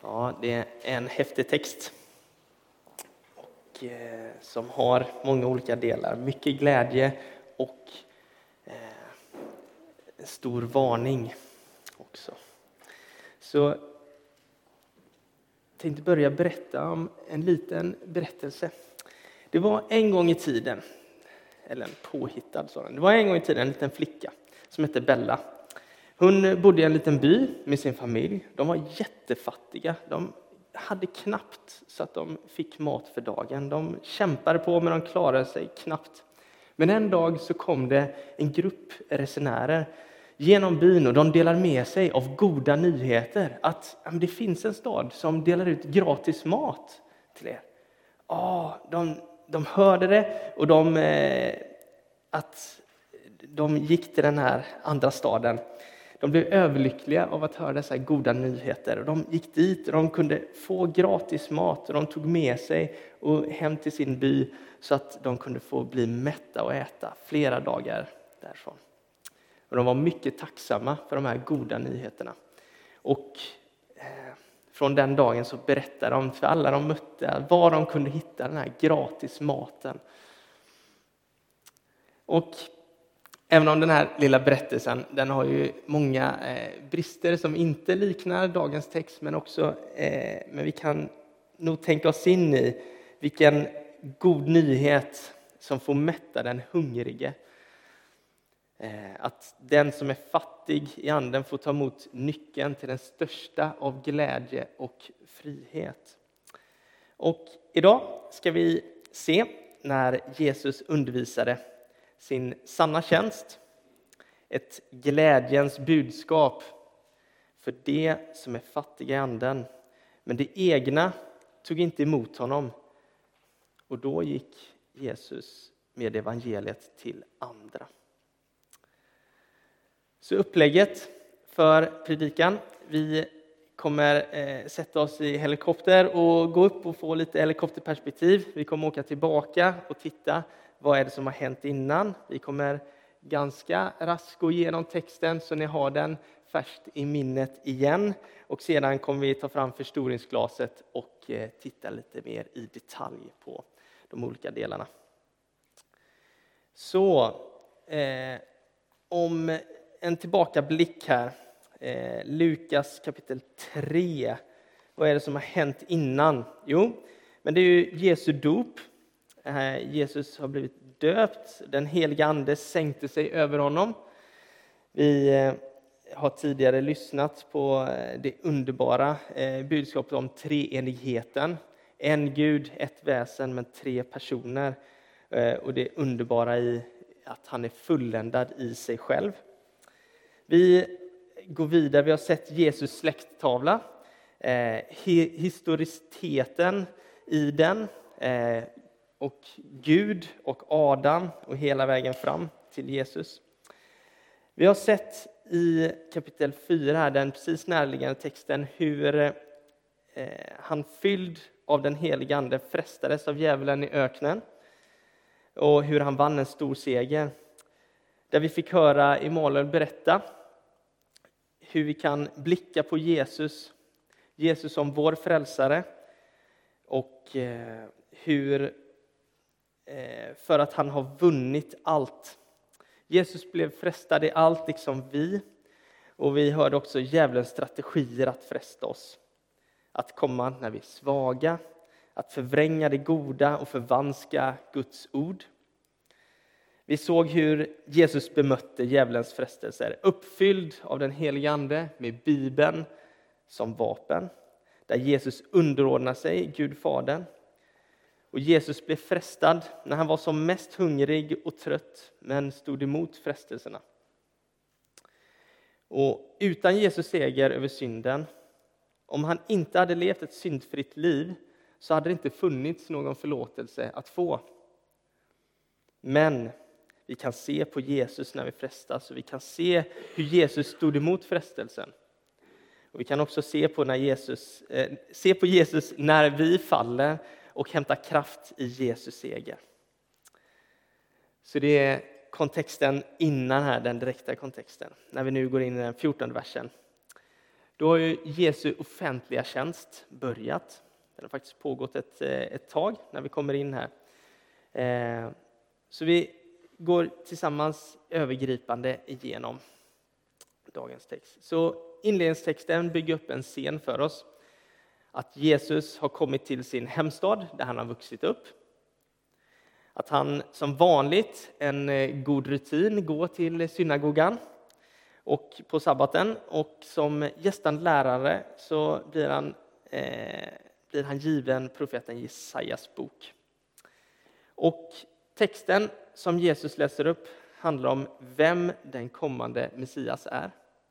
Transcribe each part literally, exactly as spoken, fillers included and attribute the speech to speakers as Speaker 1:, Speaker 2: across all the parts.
Speaker 1: Ja, det är en häftig text och, eh, som har många olika delar. Mycket glädje och eh, en stor varning också. Så jag tänkte börja berätta om en liten berättelse. Det var en gång i tiden, eller en påhittad sådan. Det var en gång i tiden en liten flicka som hette Bella. Hon bodde i en liten by med sin familj. De var jättefattiga. De hade knappt så att de fick mat för dagen. De kämpade på men de klarade sig knappt. Men en dag så kom det en grupp resenärer genom byn och de delar med sig av goda nyheter. Att ja, det finns en stad som delar ut gratis mat till er. Ja, de, de hörde det och de, eh, att de gick till den här andra staden. De blev överlyckliga av att höra dessa goda nyheter. Och de gick dit och de kunde få gratis mat. Och de tog med sig och hem till sin by så att de kunde få bli mätta och äta flera dagar därifrån. Och de var mycket tacksamma för de här goda nyheterna. Och eh, från den dagen så berättade de för alla de mötte var de kunde hitta den här gratis maten. Och även om den här lilla berättelsen, den har ju många eh, brister som inte liknar dagens text, men också, eh, men vi kan nog tänka oss in i vilken god nyhet som får mätta den hungrige. Eh, att den som är fattig i anden får ta emot nyckeln till den största av glädje och frihet. Och idag ska vi se när Jesus undervisade sin sanna tjänst, ett glädjens budskap för det som är fattiga i anden. Men det egna tog inte emot honom. Och då gick Jesus med evangeliet till andra. Så upplägget för predikan. Vi kommer eh, sätta oss i helikopter och gå upp och få lite helikopterperspektiv. Vi kommer åka tillbaka och titta. Vad är det som har hänt innan? Vi kommer ganska raskt gå igenom texten så ni har den färskt i minnet igen. Och sedan kommer vi ta fram förstoringsglaset och titta lite mer i detalj på de olika delarna. Så eh, om en tillbakablick här. Eh, Lukas kapitel tre. Vad är det som har hänt innan? Jo, men det är ju Jesu dop. Jesus har blivit döpt. Den heliga ande sänkte sig över honom. Vi har tidigare lyssnat på det underbara budskapet om treenigheten. En Gud, ett väsen, men tre personer. Och det underbara i att han är fulländad i sig själv. Vi går vidare. Vi har sett Jesus släkttavla. Historiciteten i den. Och Gud och Adam och hela vägen fram till Jesus. Vi har sett i kapitel fyra, här, den precis närliggande texten, hur eh, han fylld av den heliga ande frestades av djävulen i öknen. Och hur han vann en stor seger. Där vi fick höra Emanuel berätta hur vi kan blicka på Jesus. Jesus som vår frälsare. Och eh, hur för att han har vunnit allt. Jesus blev frestad i allt liksom vi. Och vi hörde också djävulens strategier att fresta oss. Att komma när vi är svaga. Att förvränga det goda och förvanska Guds ord. Vi såg hur Jesus bemötte djävulens frestelser. Uppfylld av den heliga ande med Bibeln som vapen. Där Jesus underordnar sig Gud Fadern. Och Jesus blev frestad när han var som mest hungrig och trött, men stod emot frestelserna. Och utan Jesus seger över synden, om han inte hade levt ett syndfritt liv, så hade det inte funnits någon förlåtelse att få. Men vi kan se på Jesus när vi frestas, och vi kan se hur Jesus stod emot frestelsen. Och vi kan också se på, när Jesus, eh, se på Jesus när vi faller, och hämta kraft i Jesus seger. Så det är kontexten innan här, den direkta kontexten. När vi nu går in i den fjortonde versen. Då har ju Jesu offentliga tjänst börjat. Den har faktiskt pågått ett, ett tag när vi kommer in här. Eh, så vi går tillsammans övergripande igenom dagens text. Så inledningstexten bygger upp en scen för oss. Att Jesus har kommit till sin hemstad där han har vuxit upp. Att han som vanligt, en god rutin, går till synagogan och på sabbaten. Och som gästande lärare så blir han, eh, blir han given profeten Jesajas bok. Och texten som Jesus läser upp handlar om vem den kommande Messias är.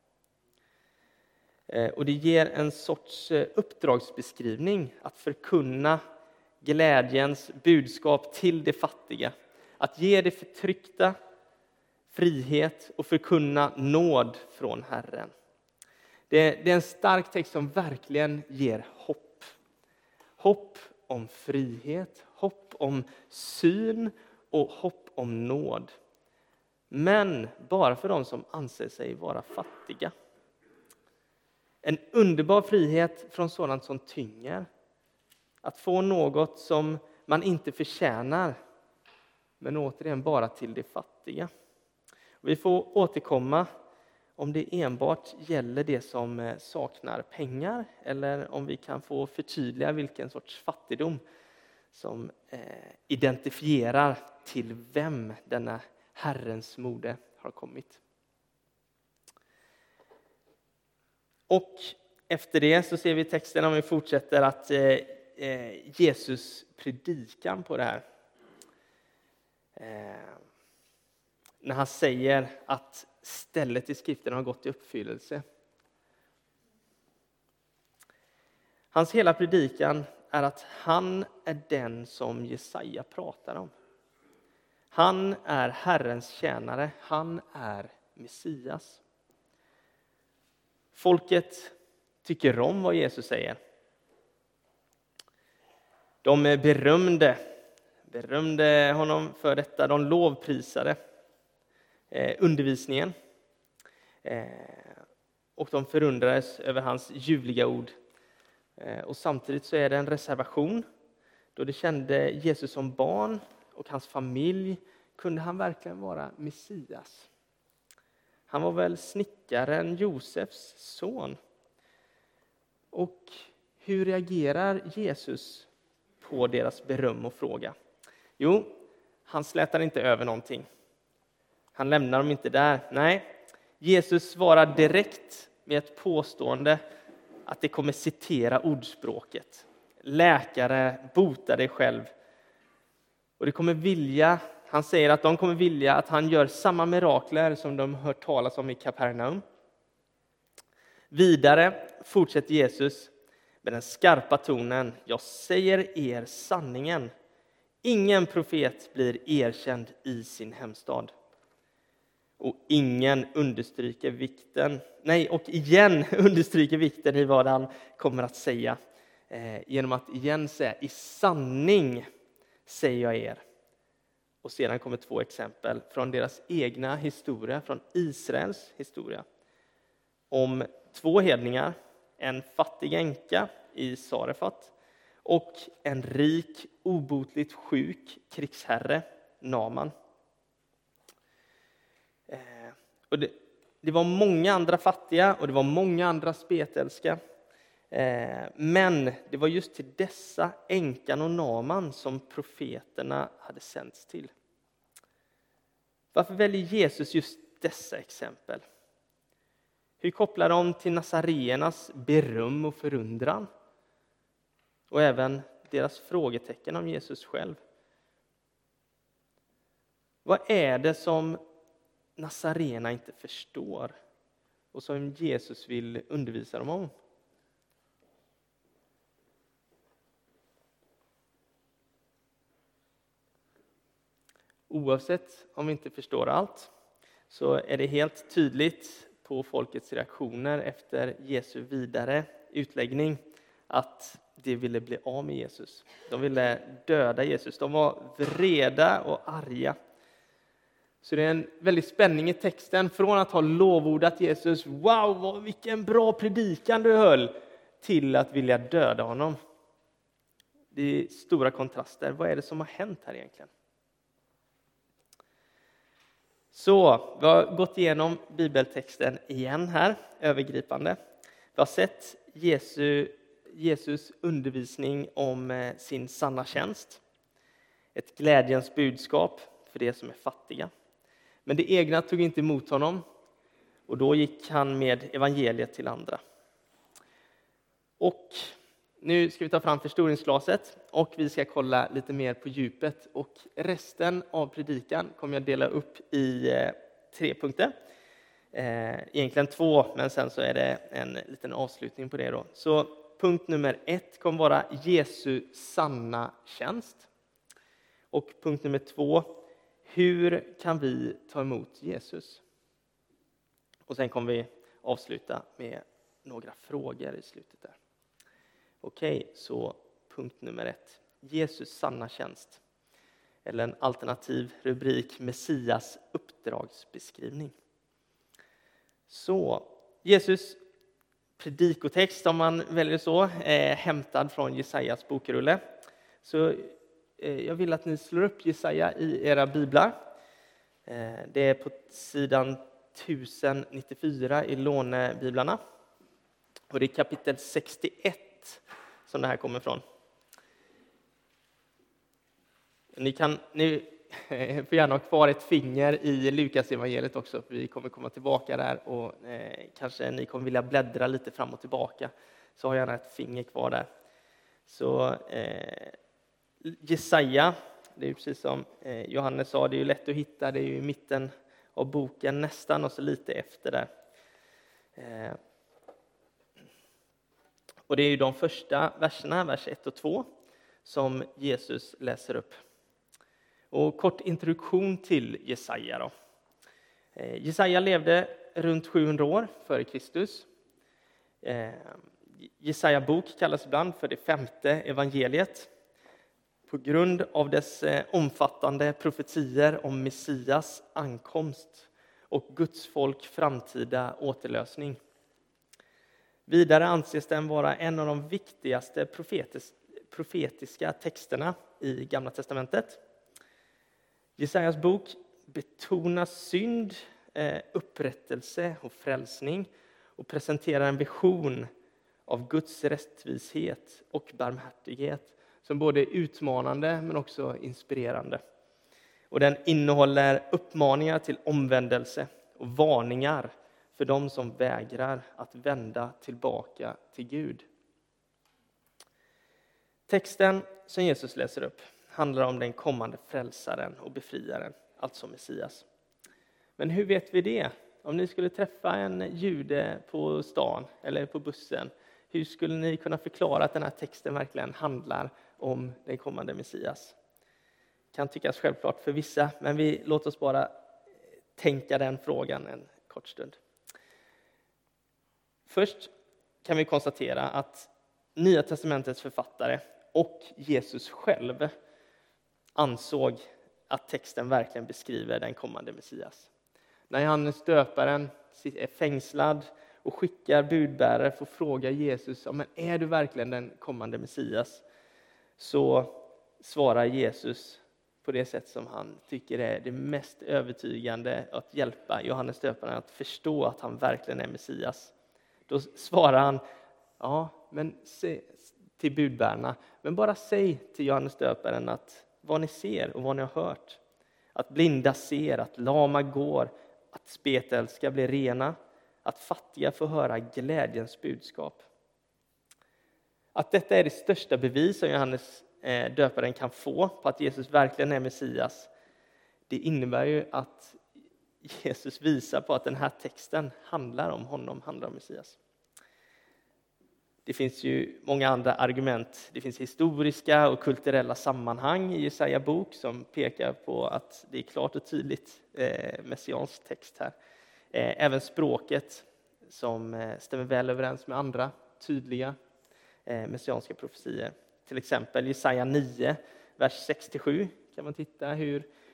Speaker 1: Och det ger en sorts uppdragsbeskrivning att förkunna glädjens budskap till de fattiga. Att ge det förtryckta frihet och förkunna nåd från Herren. Det, det är en stark text som verkligen ger hopp. Hopp om frihet, hopp om syn och hopp om nåd. Men bara för de som anser sig vara fattiga. En underbar frihet från sådant som tynger. Att få något som man inte förtjänar. Men återigen bara till de fattiga. Vi får återkomma om det enbart gäller det som saknar pengar. Eller om vi kan få förtydliga vilken sorts fattigdom som eh, identifierar till vem denna Herrens mode har kommit. Och efter det så ser vi texten, om vi fortsätter, att eh, Jesus predikan på det här. Eh, när han säger att stället i skriften har gått i uppfyllelse. Hans hela predikan är att han är den som Jesaja pratar om. Han är Herrens tjänare, han är Messias. Folket tycker om vad Jesus säger. De berömde, berömde honom för detta. De lovprisade eh, undervisningen. Eh, och de förundrades över hans ljuvliga ord. Eh, och samtidigt så är det en reservation. Då de kände Jesus som barn och hans familj, kunde han verkligen vara Messias. Han var väl snickaren Josefs son. Och hur reagerar Jesus på deras beröm och fråga? Jo, han slätar inte över någonting. Han lämnar dem inte där. Nej, Jesus svarar direkt med ett påstående att det kommer citera ordspråket. Läkare, bota dig själv. Och det kommer vilja, han säger att de kommer vilja att han gör samma mirakler som de hört talas om i Kapernaum. Vidare fortsätter Jesus med den skarpa tonen. Jag säger er sanningen. Ingen profet blir erkänd i sin hemstad. Och ingen understryker vikten, nej och igen understryker vikten i vad han kommer att säga. Eh, genom att igen säga, i sanning säger jag er. Och sedan kommer två exempel från deras egna historia, från Israels historia. Om två hedningar, en fattig änka i Sarefat och en rik, obotligt sjuk krigsherre, Naman. Eh, och det, det var många andra fattiga och det var många andra spetälska. Eh, men det var just till dessa, änkan och Naman, som profeterna hade sänts till. Varför väljer Jesus just dessa exempel? Hur kopplar de till nazareernas beröm och förundran? Och även deras frågetecken om Jesus själv. Vad är det som nazareerna inte förstår och som Jesus vill undervisa dem om? Oavsett om vi inte förstår allt så är det helt tydligt på folkets reaktioner efter Jesu vidare utläggning att de ville bli av med Jesus. De ville döda Jesus. De var vreda och arga. Så det är en väldig spänning i texten från att ha lovordat Jesus, wow, vad, vilken bra predikan du höll, till att vilja döda honom. Det är stora kontraster. Vad är det som har hänt här egentligen? Så, vi har gått igenom bibeltexten igen här, övergripande. Vi har sett Jesu, Jesus undervisning om sin sanna tjänst. Ett glädjens budskap för det som är fattiga. Men det egna tog inte emot honom, och då gick han med evangeliet till andra. Och nu ska vi ta fram förstoringsglaset och vi ska kolla lite mer på djupet. Och resten av predikan kommer jag dela upp i eh, tre punkter. Eh, egentligen två, men sen så är det en liten avslutning på det då. Så punkt nummer ett kommer vara Jesu sanna tjänst. Och punkt nummer två, hur kan vi ta emot Jesus? Och sen kommer vi avsluta med några frågor i slutet där. Okej, så punkt nummer ett. Jesus sanna tjänst. Eller en alternativ rubrik, Messias uppdragsbeskrivning. Så, Jesus predikotext, om man väljer så, är hämtad från Jesajas bokrulle. Så eh, jag vill att ni slår upp Jesaja i era biblar. Eh, det är på sidan tusen nittiofyra i lånebiblarna. Och det är kapitel sextioett som det här kommer från. Ni kan ni får gärna ha kvar ett finger i Lukas evangeliet också. För vi kommer komma tillbaka där och eh, kanske ni kommer vilja bläddra lite fram och tillbaka. Så har gärna ett finger kvar där. Så eh, Jesaja, det är precis som eh, Johannes sa, det är ju lätt att hitta. Det är ju i mitten av boken nästan och så lite efter där. Eh, Och det är ju de första verserna, vers ett och två, som Jesus läser upp. Och kort introduktion till Jesaja då. Jesaja levde runt sjuhundra år före Kristus. Jesaja bok kallas ibland för det femte evangeliet. På grund av dess omfattande profetier om Messias ankomst och Guds folk framtida återlösning. Vidare anses den vara en av de viktigaste profetis- profetiska texterna i Gamla testamentet. Jesajas bok betonar synd, upprättelse och frälsning och presenterar en vision av Guds rättvishet och barmhärtighet som både är utmanande men också inspirerande. Och den innehåller uppmaningar till omvändelse och varningar för de som vägrar att vända tillbaka till Gud. Texten som Jesus läser upp handlar om den kommande frälsaren och befriaren, alltså Messias. Men hur vet vi det? Om ni skulle träffa en jude på stan eller på bussen, hur skulle ni kunna förklara att den här texten verkligen handlar om den kommande Messias? Kan tyckas självklart för vissa, men vi låt oss bara tänka den frågan en kort stund. Först kan vi konstatera att Nya testamentets författare och Jesus själv ansåg att texten verkligen beskriver den kommande Messias. När Johannes döparen är fängslad och skickar budbärare för att fråga Jesus, men är du verkligen den kommande Messias? Så svarar Jesus på det sätt som han tycker är det mest övertygande att hjälpa Johannes döparen att förstå att han verkligen är Messias. Då svarar han, ja, men se, till budbärarna, men bara säg till Johannes döparen att vad ni ser och vad ni har hört. Att blinda ser, att lama går, att spetälska blir rena, att fattiga får höra glädjens budskap. Att detta är det största bevis som Johannes döparen kan få på att Jesus verkligen är Messias, det innebär ju att Jesus visar på att den här texten handlar om honom, handlar om Messias. Det finns ju många andra argument. Det finns historiska och kulturella sammanhang i Jesaja bok som pekar på att det är klart och tydligt eh, messiansk text här. Eh, även språket som eh, stämmer väl överens med andra tydliga eh, messianska profetier. Till exempel Jesaja nio, vers sex till sju kan man titta hur,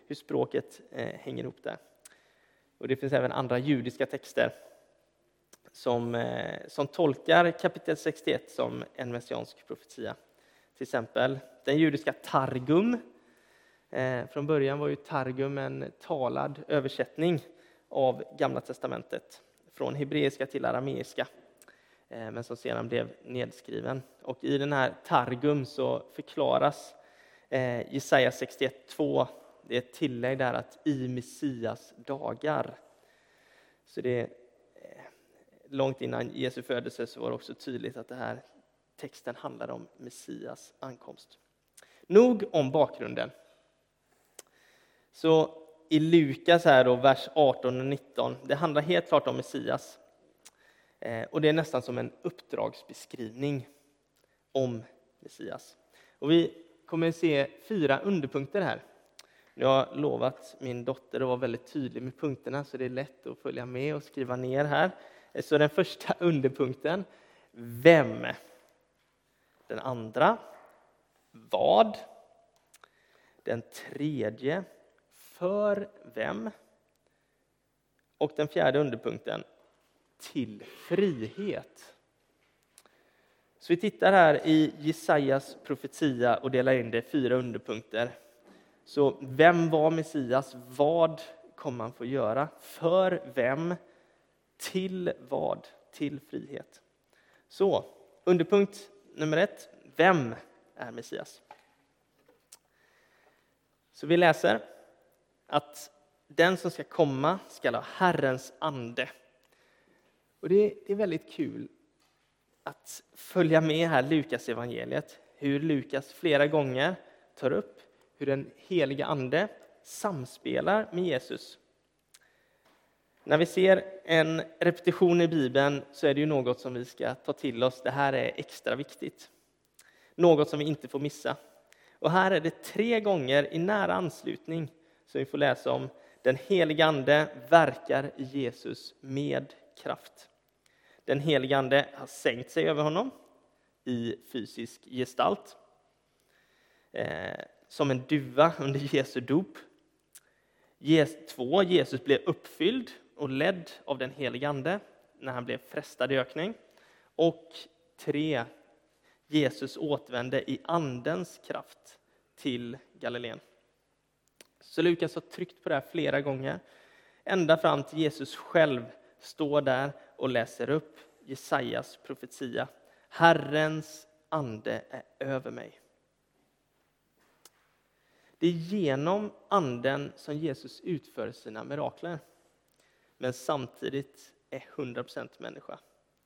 Speaker 1: hur språket eh, hänger ihop där. Och det finns även andra judiska texter som, eh, som tolkar kapitel sextioett som en messiansk profetia. Till exempel den judiska Targum. Eh, från början var ju Targum en talad översättning av Gamla testamentet. Från hebreiska till arameiska. Eh, men som sedan blev nedskriven. Och i den här Targum så förklaras eh, Jesaja sextioett två. Det är ett tillägg där att i Messias dagar. Så det är eh, långt innan Jesu födelse så var det också tydligt att det här texten handlar om Messias ankomst. Nog om bakgrunden. Så i Lukas här då, vers arton och nitton, det handlar helt klart om Messias. Eh, och det är nästan som en uppdragsbeskrivning om Messias. Och vi kommer att se fyra underpunkter här. Jag har lovat min dotter att vara väldigt tydlig med punkterna så det är lätt att följa med och skriva ner här. Så den första underpunkten, vem? Den andra, vad? Den tredje, för vem? Och den fjärde underpunkten, till frihet. Så vi tittar här i Jesajas profetia och delar in det i fyra underpunkter. Så vem var Messias? Vad kommer man få göra? För vem? Till vad? Till frihet. Så underpunkt nummer ett. Vem är Messias? Så vi läser att den som ska komma ska ha Herrens ande. Och det, det är väldigt kul att följa med här Lukas evangeliet. Hur Lukas flera gånger tar upp hur den heliga ande samspelar med Jesus. När vi ser en repetition i Bibeln så är det ju något som vi ska ta till oss. Det här är extra viktigt. Något som vi inte får missa. Och här är det tre gånger i nära anslutning som vi får läsa om den heliga ande verkar i Jesus med kraft. Den heliga ande har sänkt sig över honom i fysisk gestalt. Eh, som en duva under Jesu dop. Två, Jesus blev uppfylld och ledd av den heliga ande när han blev frestad i ökning. Och tre, Jesus återvände i andens kraft till Galileen. Så Lukas har tryckt på det här flera gånger. Ända fram till Jesus själv står där och läser upp Jesajas profetia. Herrens ande är över mig. Det är genom anden som Jesus utför sina mirakler. Men samtidigt är hundra procent människa.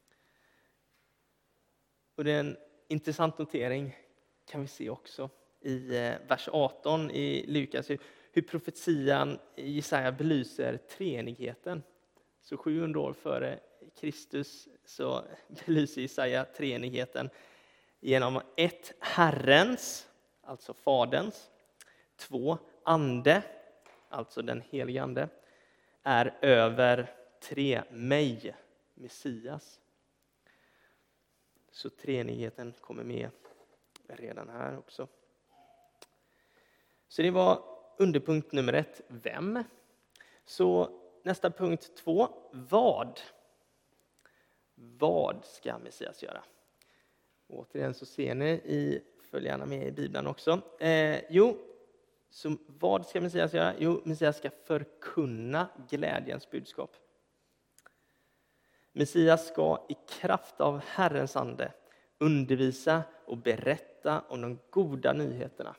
Speaker 1: Och det är en intressant notering kan vi se också i vers arton i Lukas. Hur profetian i Jesaja belyser treenigheten. Så sjuhundra år före Kristus så belyser Jesaja treenigheten genom ett Herrens, alltså Faderns. Två, ande, alltså den helige ande, är över tre, mig, Messias. Så treenigheten kommer med redan här också. Så det var underpunkt nummer ett, vem? Så nästa punkt två, vad? Vad ska Messias göra? Återigen så ser ni i, följ gärna med i Bibeln också. Eh, jo, så vad ska Messias göra? Jo, Messias ska förkunna glädjens budskap. Messias ska i kraft av Herrens ande undervisa och berätta om de goda nyheterna.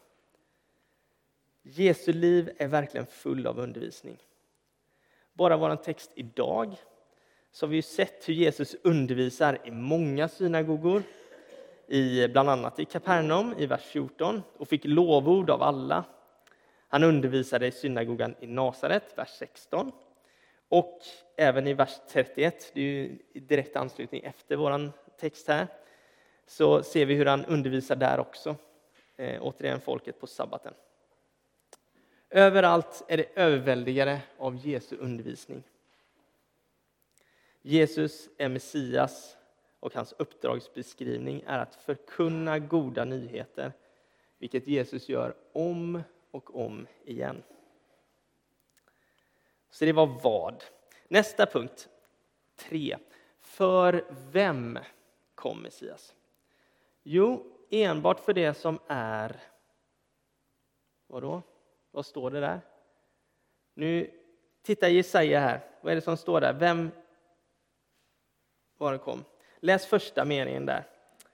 Speaker 1: Jesu liv är verkligen full av undervisning. Bara vår text idag så har vi ju sett hur Jesus undervisar i många synagogor. I, bland annat i Kapernaum i vers fjorton och fick lovord av alla. Han undervisade i synagogan i Nasaret, vers sexton. Och även i vers trettioett, det är ju i direkt anslutning efter våran text här, så ser vi hur han undervisar där också. Eh, återigen folket på sabbaten. Överallt är det överväldigare av Jesu undervisning. Jesus är Messias och hans uppdragsbeskrivning är att förkunna goda nyheter, vilket Jesus gör om och om igen. Så det var vad. Nästa punkt, tre. För vem kom Messias? Jo, enbart för det som är... Vadå? Vad står det där? Nu titta Jesaja här. Vad är det som står där? Vem var det kom? Läs första meningen där.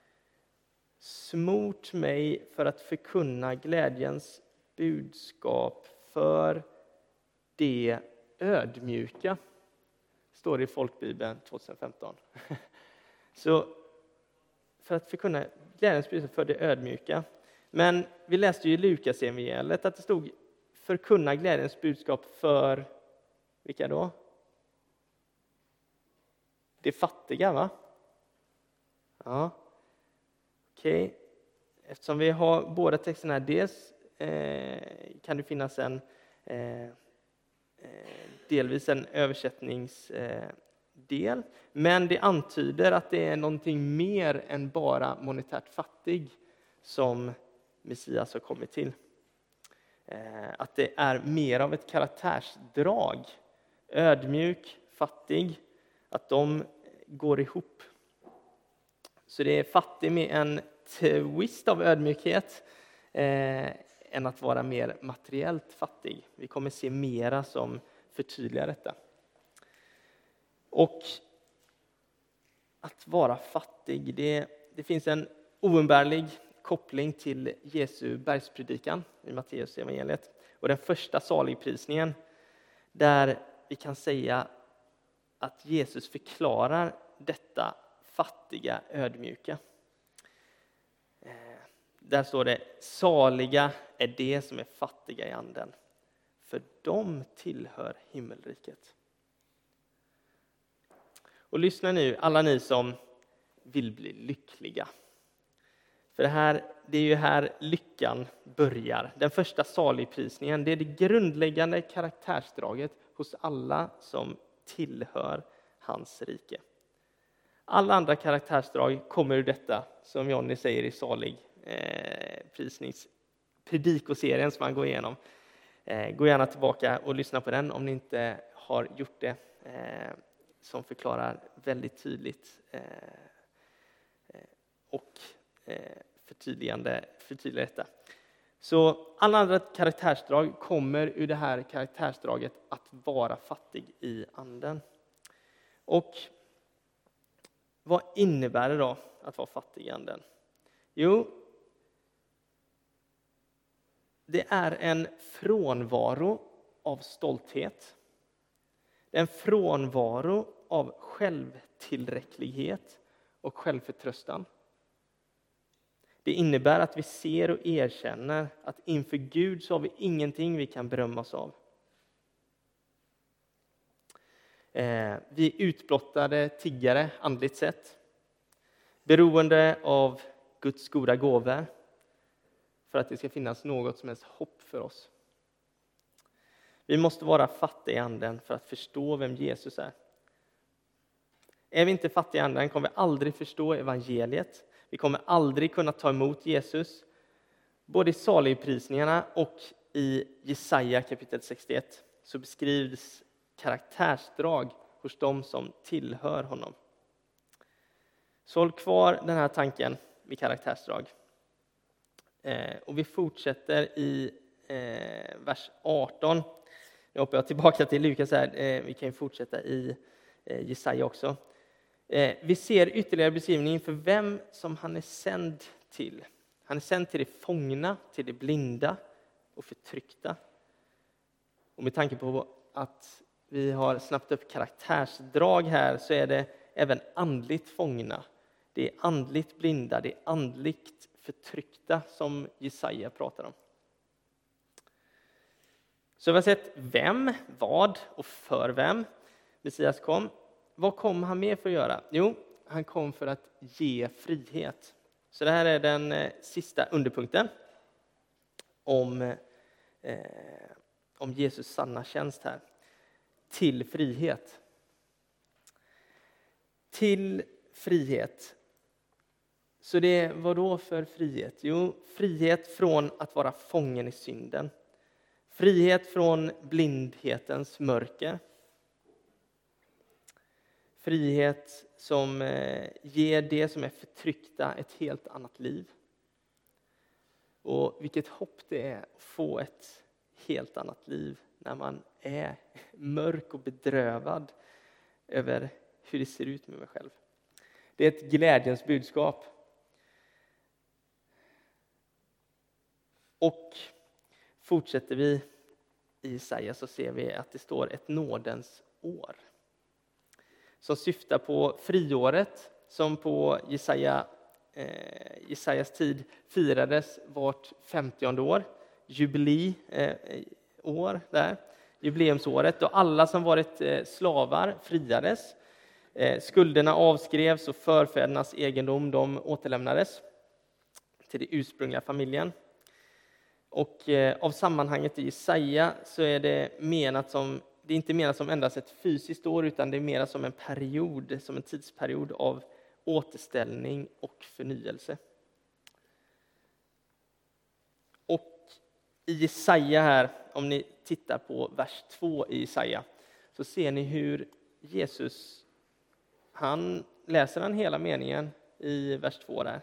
Speaker 1: Smort mig för att förkunna glädjens budskap för det ödmjuka. Står det i Folkbibeln tjugohundrafemton. Så för att förkunna glädjens budskap för det ödmjuka. Men vi läste ju i Lukas evangeliet att det stod förkunna glädjens budskap för vilka då? Det fattiga, va? Ja. Okej. Okay. Eftersom vi har båda texterna här, dels eh, kan det finnas en eh, delvis en översättningsdel. Eh, men det antyder att det är någonting mer än bara monetärt fattig som Messias har kommit till. Eh, att det är mer av ett karaktärsdrag. Ödmjuk, fattig. Att de går ihop. Så det är fattig med en twist av ödmjukhet. Eh, än att vara mer materiellt fattig. Vi kommer se mera som förtydligar detta. Och att vara fattig, det, det finns en oumbärlig koppling till Jesu bergspredikan i Matteus evangeliet. Och den första saligprisningen där vi kan säga att Jesus förklarar detta fattiga, ödmjuka. Där står det, saliga är det som är fattiga i anden. För de tillhör himmelriket. Och lyssna nu, alla ni som vill bli lyckliga. För det, här, det är ju här lyckan börjar. Den första saligprisningen, det är det grundläggande karaktärsdraget hos alla som tillhör hans rike. Alla andra karaktärsdrag kommer ur detta, som Johnny säger i salig eh, prisnings predikoserien som man går igenom. Eh, gå gärna tillbaka och lyssna på den om ni inte har gjort det. Eh, som förklarar väldigt tydligt eh, och eh, förtydligande förtydligar detta. Så alla andra karaktärsdrag kommer ur det här karaktärsdraget att vara fattig i anden. Och vad innebär det då att vara fattig i anden? Jo, det är en frånvaro av stolthet. Det är en frånvaro av självtillräcklighet och självförtröstan. Det innebär att vi ser och erkänner att inför Gud så har vi ingenting vi kan berömma oss av. Eh, vi är utblottade tiggare andligt sett. Beroende av Guds goda gåvor för att det ska finnas något som helst hopp för oss. Vi måste vara fattiga i anden för att förstå vem Jesus är. Är vi inte fattiga i anden kommer vi aldrig förstå evangeliet. Vi kommer aldrig kunna ta emot Jesus. Både i saligprisningarna och i Jesaja kapitel sextioett så beskrivs karaktärsdrag hos dem som tillhör honom. Så håll kvar den här tanken med karaktärsdrag. Eh, och vi fortsätter i eh, vers arton. Nu hoppar jag tillbaka till Lukas här. Eh, vi kan ju fortsätta i eh, Jesaja också. Eh, vi ser ytterligare beskrivning för vem som han är sänd till. Han är sänd till de fångna, till de blinda och förtryckta. Och med tanke på att vi har snabbt upp karaktärsdrag här så är det även andligt fångna. Det är andligt blinda, det är andligt förtryckta som Jesaja pratar om. Så vi har sett vem, vad och för vem Messias kom. Vad kom han med för att göra? Jo, han kom för att ge frihet. Så det här är den eh, sista underpunkten om, eh, om Jesus sanna tjänst här. Till frihet. Till frihet. Så det var då för frihet? Jo, frihet från att vara fången i synden. Frihet från blindhetens mörker. Frihet som ger det som är förtryckta ett helt annat liv. Och vilket hopp det är att få ett helt annat liv när man är mörk och bedrövad över hur det ser ut med mig själv. Det är ett glädjens budskap. Och fortsätter vi i Jesaja så ser vi att det står ett nådens år. Som syftar på friåret som på Jesaja, eh, Jesajas tid firades vart femtionde år. Jubilee eh, år där. Jubileumsåret då alla som varit eh, slavar friades. Eh, skulderna avskrevs och förfädernas egendom de återlämnades till det ursprungliga familjen. Och eh, av sammanhanget i Jesaja så är det menat som, det är inte menat som endast ett fysiskt år utan det är menat som en period, som en tidsperiod av återställning och förnyelse. Och i Jesaja här, om ni tittar på vers två i Jesaja, så ser ni hur Jesus, han läser han hela meningen i vers två där?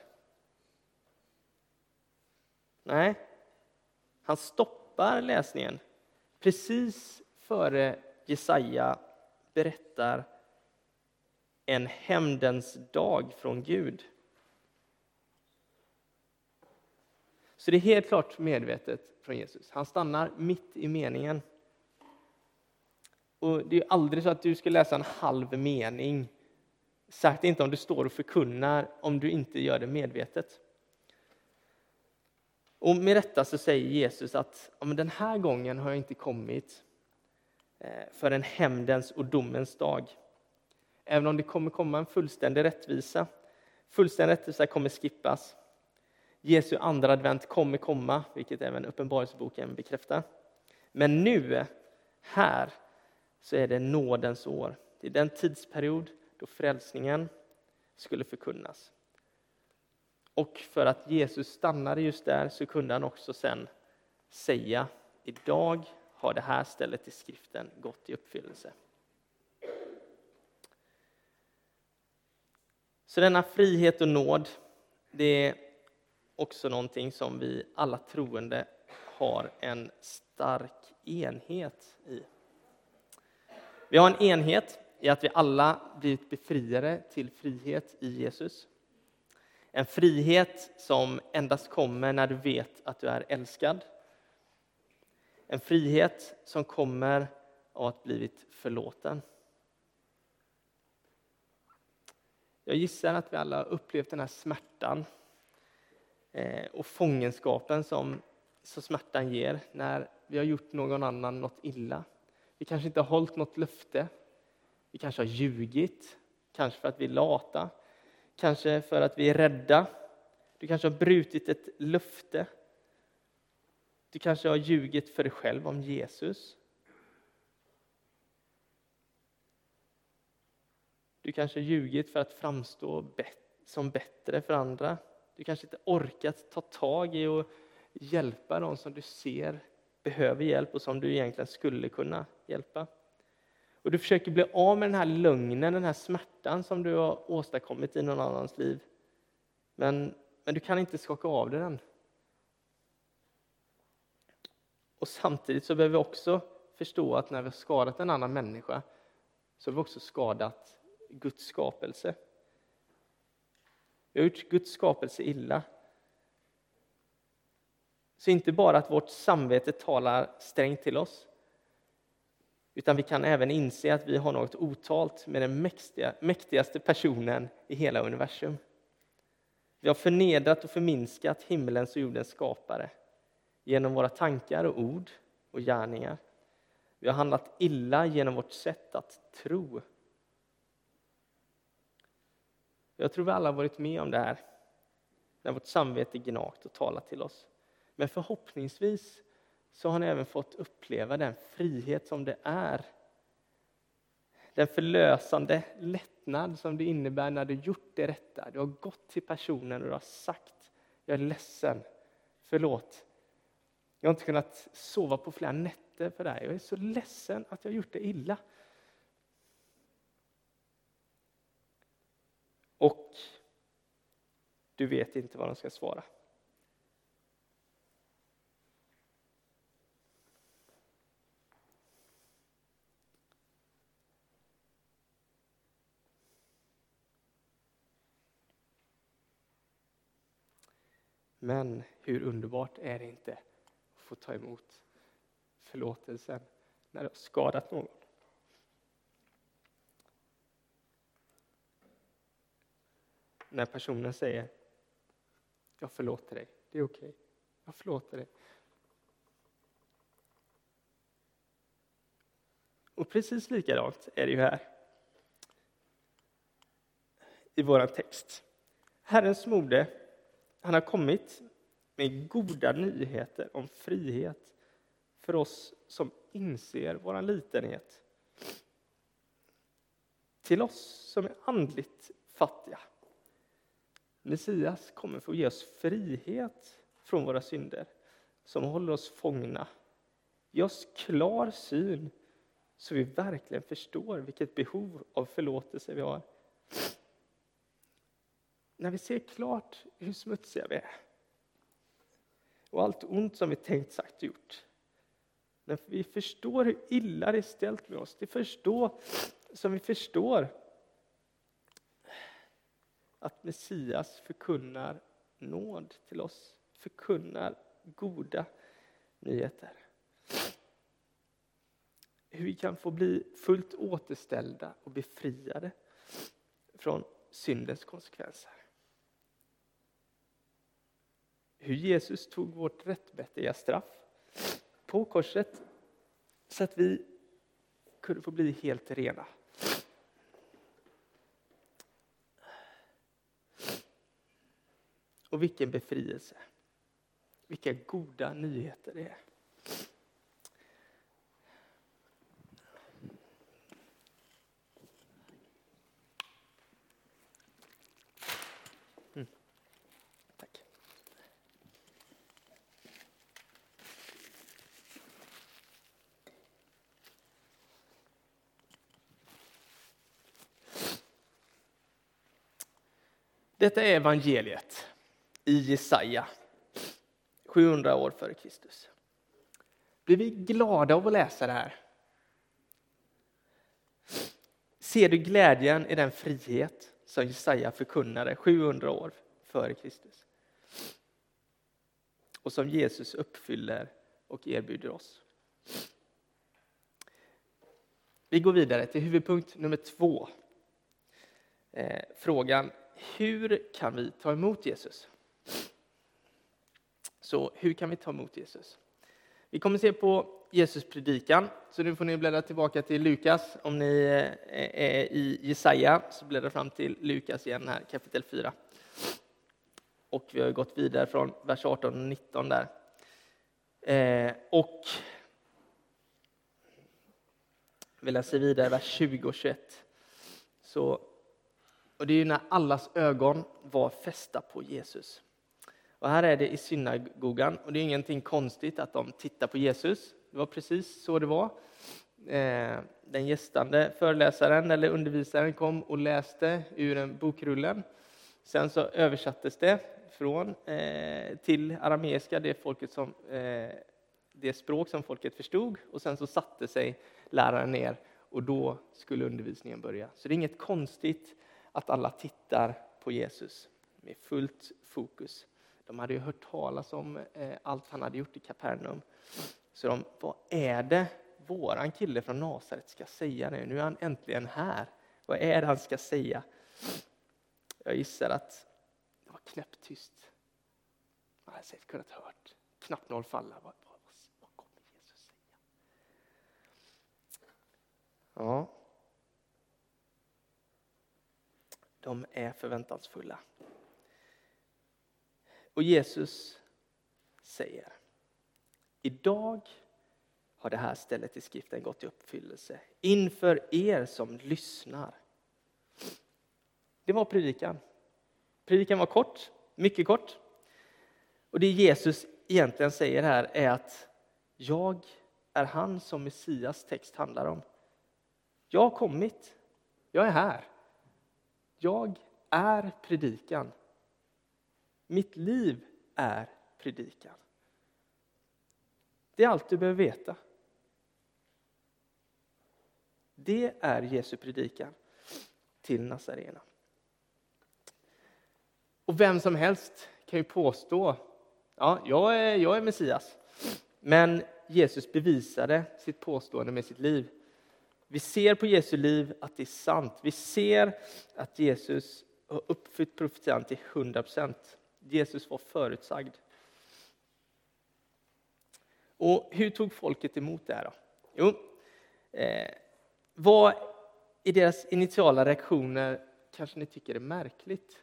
Speaker 1: Nej. Han stoppar läsningen precis före Jesaja berättar en hämndens dag från Gud. Så det är helt klart medvetet från Jesus. Han stannar mitt i meningen. Och det är aldrig så att du ska läsa en halv mening. Sagt inte om du står och förkunnar om du inte gör det medvetet. Och med detta så säger Jesus att ja, men den här gången har jag inte kommit för en hämndens och domens dag. Även om det kommer komma en fullständig rättvisa. Fullständig rättvisa kommer skippas. Jesu andra advent kommer komma, vilket även Uppenbarelseboken bekräftar. Men nu, här, så är det nådens år. Det är den tidsperiod då frälsningen skulle förkunnas. Och för att Jesus stannade just där så kunde han också sen säga: idag har det här stället i skriften gått i uppfyllelse. Så denna frihet och nåd, det är också någonting som vi alla troende har en stark enhet i. Vi har en enhet i att vi alla blivit befriade till frihet i Jesus. En frihet som endast kommer när du vet att du är älskad. En frihet som kommer av att blivit förlåten. Jag gissar att vi alla har upplevt den här smärtan och fångenskapen som, som smärtan ger när vi har gjort någon annan något illa. Vi kanske inte har hållit något löfte. Vi kanske har ljugit. Kanske för att vi är lata. Kanske för att vi är rädda. Du kanske har brutit ett löfte. Du kanske har ljugit för dig själv om Jesus. Du kanske har ljugit för att framstå som bättre för andra. Du kanske inte orkat ta tag i och hjälpa de som du ser behöver hjälp och som du egentligen skulle kunna hjälpa. Och du försöker bli av med den här lögnen, den här smärtan som du har åstadkommit i någon annans liv. Men, men du kan inte skaka av dig den. Och samtidigt så behöver vi också förstå att när vi har skadat en annan människa så har vi också skadat Guds skapelse. Vi har gjort Guds skapelse illa. Så inte bara att vårt samvete talar strängt till oss, utan vi kan även inse att vi har något otalt med den mäktiga, mäktigaste personen i hela universum. Vi har förnedrat och förminskat himmelens och jordens skapare genom våra tankar och ord och gärningar. Vi har handlat illa genom vårt sätt att tro. Jag tror vi alla har varit med om det här, när vårt samvete gnagt och talat till oss. Men förhoppningsvis så har ni även fått uppleva den frihet som det är. Den förlösande lättnad som det innebär när du gjort det rätta. Du har gått till personen och du har sagt: jag är ledsen, förlåt. Jag har inte kunnat sova på flera nätter för det här. Jag är så ledsen att jag har gjort det illa. Och du vet inte vad de ska svara. Men hur underbart är det inte att få ta emot förlåtelsen när du har skadat någon? När personen säger, jag förlåter dig, det är okej, jag förlåter dig. Och precis likadant är det ju här i våran text. Herrens mode, han har kommit med goda nyheter om frihet för oss som inser våran litenhet. Till oss som är andligt fattiga. Messias kommer få ge oss frihet från våra synder som håller oss fångna. Ge oss klar syn så vi verkligen förstår vilket behov av förlåtelse vi har. När vi ser klart hur smutsiga vi är och allt ont som vi tänkt, sagt och gjort. När vi förstår hur illa det är ställt med oss. Det förstår som vi förstår att Messias förkunnar nåd till oss. Förkunnar goda nyheter. Hur vi kan få bli fullt återställda och befriade från syndens konsekvenser. Hur Jesus tog vårt rättmätiga straff på korset så att vi kunde få bli helt rena. Och vilken befrielse. Vilka goda nyheter det är. Mm. Tack. Detta är evangeliet i Jesaja, sjuhundra år före Kristus. Blir vi glada av att läsa det här? Ser du glädjen i den frihet som Jesaja förkunnade sjuhundra år före Kristus? Och som Jesus uppfyller och erbjuder oss. Vi går vidare till huvudpunkt nummer två. Eh, frågan, hur kan vi ta emot Jesus? Så hur kan vi ta emot Jesus? Vi kommer se på Jesus predikan. Så nu får ni bläddra tillbaka till Lukas. Om ni är i Jesaja så bläddra fram till Lukas igen här, kapitel fyra. Och vi har gått vidare från vers arton och nitton där. Eh, och vi läser vidare vers tjugo och tjugoett. Så, och det är ju när allas ögon var fästa på Jesus. Och här är det i synagogan. Och det är ingenting konstigt att de tittar på Jesus. Det var precis så det var. Eh, den gästande föreläsaren eller undervisaren kom och läste ur en bokrullen. Sen så översattes det från eh, till arameiska, det, folket som, eh, det språk som folket förstod. Och sen så satte sig läraren ner och då skulle undervisningen börja. Så det är inget konstigt att alla tittar på Jesus med fullt fokus. De hade ju hört talas om eh, allt han hade gjort i Kapernaum. Så de, vad är det våran kille från Nasaret ska säga nu? Nu är han äntligen här. Vad är det han ska säga? Jag gissar att det var knäpptyst. Man hade säkert kunnat hört. Knappt noll falla. Vad, vad, vad kommer Jesus säga? Ja. De är förväntansfulla. Och Jesus säger, idag har det här stället i skriften gått i uppfyllelse inför er som lyssnar. Det var predikan. Predikan var kort, mycket kort. Och det är Jesus egentligen säger här är att jag är han som Messias text handlar om. Jag har kommit. Jag är här. Jag är predikan. Mitt liv är predikan. Det är allt du behöver veta. Det är Jesu predikan till Nazarena. Och vem som helst kan ju påstå, ja, jag är, jag är Messias. Men Jesus bevisade sitt påstående med sitt liv. Vi ser på Jesu liv att det är sant. Vi ser att Jesus har uppfyllt profetian till hundra procent. Jesus var förutsagd. Och hur tog folket emot det här då? Jo, eh, vad i deras initiala reaktioner kanske ni tycker är märkligt?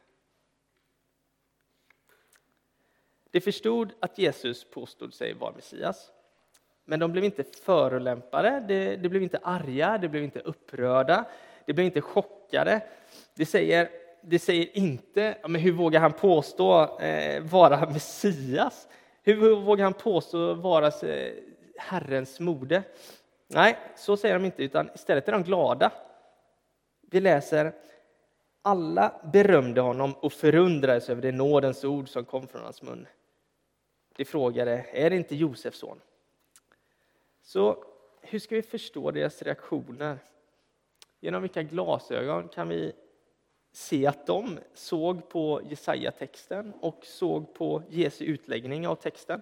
Speaker 1: De förstod att Jesus påstod sig vara Messias. Men de blev inte förolämpade, de, de blev inte arga, de blev inte upprörda, de blev inte chockade. De säger, de säger inte, men hur vågar han påstå eh, vara Messias? Hur vågar han påstå vara eh, Herrens mode? Nej, så säger de inte, utan istället är de glada. Vi läser, alla berömde honom och förundrades över det nådens ord som kom från hans mun. De frågade, är det inte Josefs son? Så hur ska vi förstå deras reaktioner? Genom vilka glasögon kan vi se att de såg på Jesaja-texten och såg på Jesu utläggning av texten?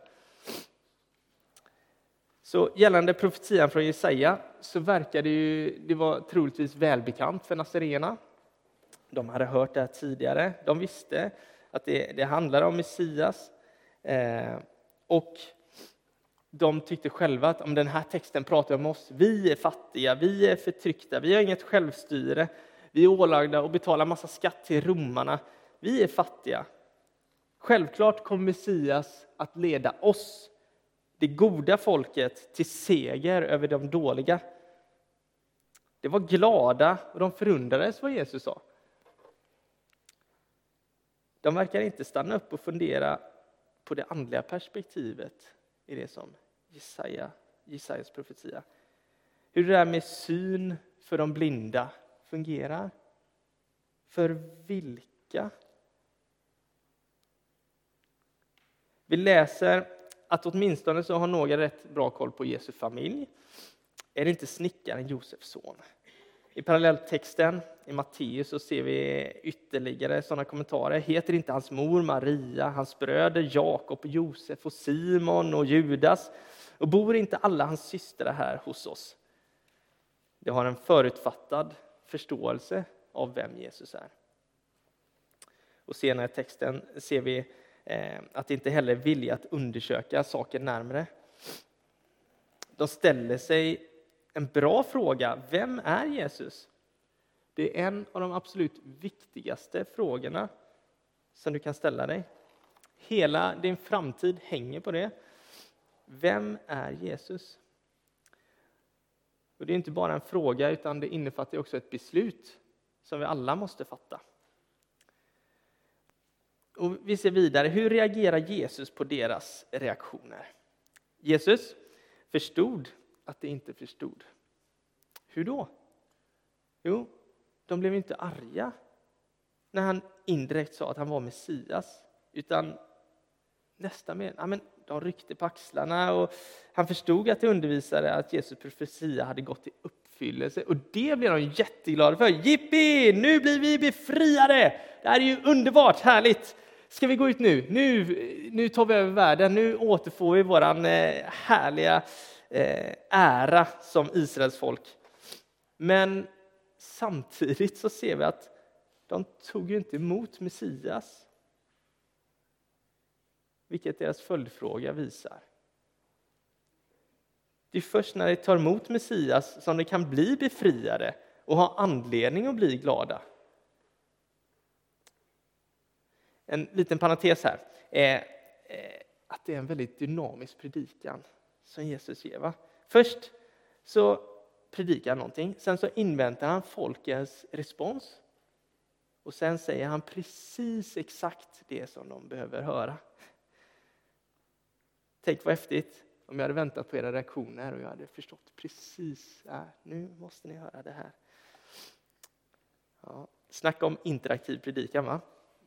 Speaker 1: Så gällande profetian från Jesaja så verkar det ju, det var troligtvis välbekant för Nazarena. De hade hört det här tidigare. De visste att det, det handlar om Messias. Eh, och de tyckte själva att om den här texten pratar om oss, vi är fattiga, vi är förtryckta, vi har inget självstyre, vi är ålagda att betala massa skatt till romarna, vi är fattiga. Självklart kommer Messias att leda oss, det goda folket, till seger över de dåliga. Det var glada och de förundrades vad Jesus sa. De verkar inte stanna upp och fundera på det andliga perspektivet i det som Jesaja, Jesajas profetia. Hur det där med syn för de blinda fungerar. För vilka? Vi läser att åtminstone så har några rätt bra koll på Jesu familj. Är det inte snickaren Josefs son? I parallelltexten i Matteus så ser vi ytterligare sådana kommentarer. Heter inte hans mor Maria, hans bröder Jakob och Josef och Simon och Judas? Och bor inte alla hans systrar här hos oss? Det har en förutfattad förståelse av vem Jesus är. Och senare i texten ser vi eh, att det inte heller vilja att undersöka saken närmare. De ställer sig en bra fråga. Vem är Jesus? Det är en av de absolut viktigaste frågorna som du kan ställa dig. Hela din framtid hänger på det. Vem är Jesus? Och det är inte bara en fråga utan det innefattar också ett beslut som vi alla måste fatta. Och vi ser vidare, hur reagerar Jesus på deras reaktioner? Jesus förstod att de inte förstod. Hur då? Jo, de blev inte arga när han indirekt sa att han var Messias, utan nästan mer, ja, men de ryckte på axlarna och han förstod att de undervisade att Jesus profetia hade gått i uppfyllelse och det blev de jätteglada för. Jippi, nu blir vi befriade! Det här är ju underbart, härligt! Ska vi gå ut nu? Nu, nu tar vi över världen, nu återfår vi våran eh, härliga eh, ära som Israels folk. Men samtidigt så ser vi att de tog ju inte emot Messias. Vilket deras följdfråga visar. Det är först när de tar emot Messias som de kan bli befriade och ha anledning att bli glada. En liten parentes här är att det är en väldigt dynamisk predikan som Jesus ger. Va? Först så predikar han någonting, sen så inväntar han folkets respons och sen säger han precis exakt det som de behöver höra. Tänk vad häftigt om jag hade väntat på era reaktioner och jag hade förstått precis, äh, nu måste ni höra det här. Ja, snacka om interaktiv predikan, va?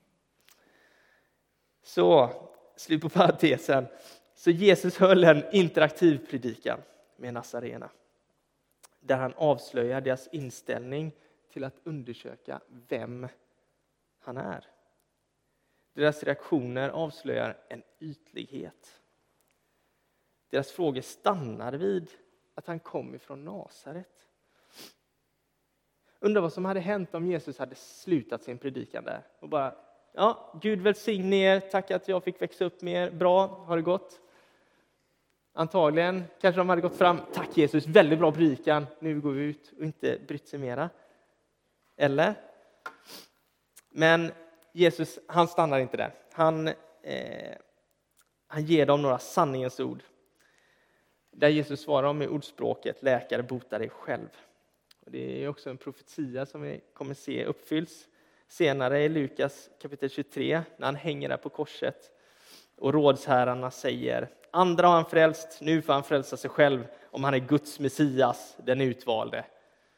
Speaker 1: Så, slut på parentesen. Så Jesus höll en interaktiv predikan med Nazarena. Där han avslöjar deras inställning till att undersöka vem han är. Deras reaktioner avslöjar en ytlighet. Deras frågor stannar vid att han kom ifrån Nasaret. Undrar vad som hade hänt om Jesus hade slutat sin predikan där. Och bara, ja, Gud välsigne er, tack att jag fick växa upp med er. Bra, har det gått? Antagligen kanske de hade gått fram, tack Jesus, väldigt bra predikan. Nu går vi ut och inte brytt sig mera. Eller? Men Jesus, han stannar inte där. Han, eh, han ger dem några sanningens ord. Där Jesus svarar dem med ordspråket, läkare bota dig själv. Och det är också en profetia som vi kommer se uppfylls senare i Lukas kapitel tjugotre. När han hänger där på korset. Och rådsherrarna säger, andra har han frälst, nu får han frälsa sig själv om han är Guds Messias, den utvalde.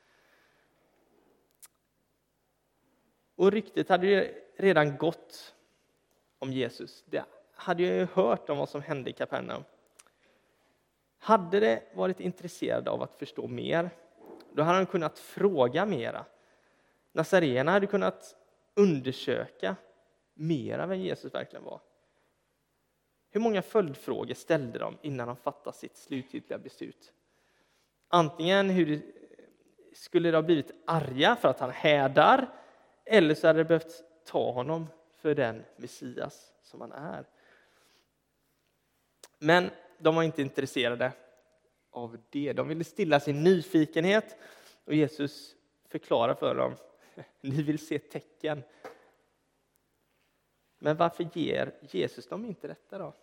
Speaker 1: Och ryktet hade ju redan gått om Jesus. Det hade jag ju hört om vad som hände i Kapernaum. Hade det varit intresserad av att förstå mer, då hade han kunnat fråga mera. Nazarena hade kunnat undersöka mera vem Jesus verkligen var. Hur många följdfrågor ställde de innan de fattade sitt slutgiltiga beslut? Antingen hur det, skulle de ha blivit arga för att han hädar, eller så hade det behövt ta honom för den Messias som han är. Men de var inte intresserade av det. De ville stilla sin nyfikenhet. Och Jesus förklarar för dem, ni vill se tecken. Men varför ger Jesus dem inte detta då?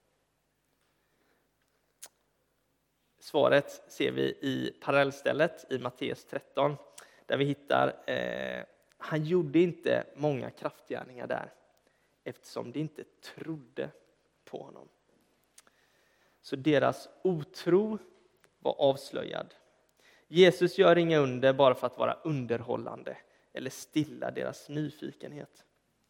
Speaker 1: Svaret ser vi i parallellstället i Matteus tretton. Där vi hittar, eh, han gjorde inte många kraftgärningar där. Eftersom de inte trodde på honom. Så deras otro var avslöjad. Jesus gör inga under bara för att vara underhållande. Eller stilla deras nyfikenhet.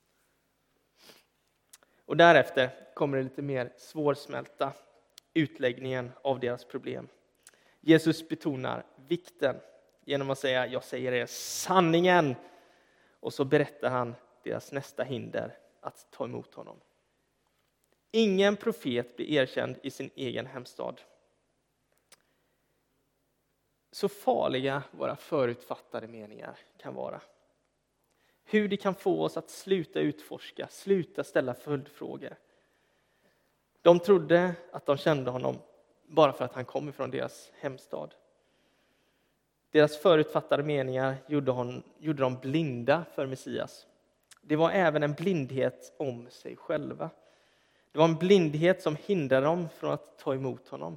Speaker 1: Och därefter kommer det lite mer svårsmälta utläggningen av deras problem. Jesus betonar vikten genom att säga, jag säger er sanningen. Och så berättar han deras nästa hinder att ta emot honom. Ingen profet blir erkänd i sin egen hemstad. Så farliga våra förutfattade meningar kan vara. Hur det kan få oss att sluta utforska, sluta ställa följdfrågor. De trodde att de kände honom bara för att han kom ifrån deras hemstad. Deras förutfattade meningar gjorde, hon, gjorde dem blinda för Messias. Det var även en blindhet om sig själva. Det var en blindhet som hindrade dem från att ta emot honom.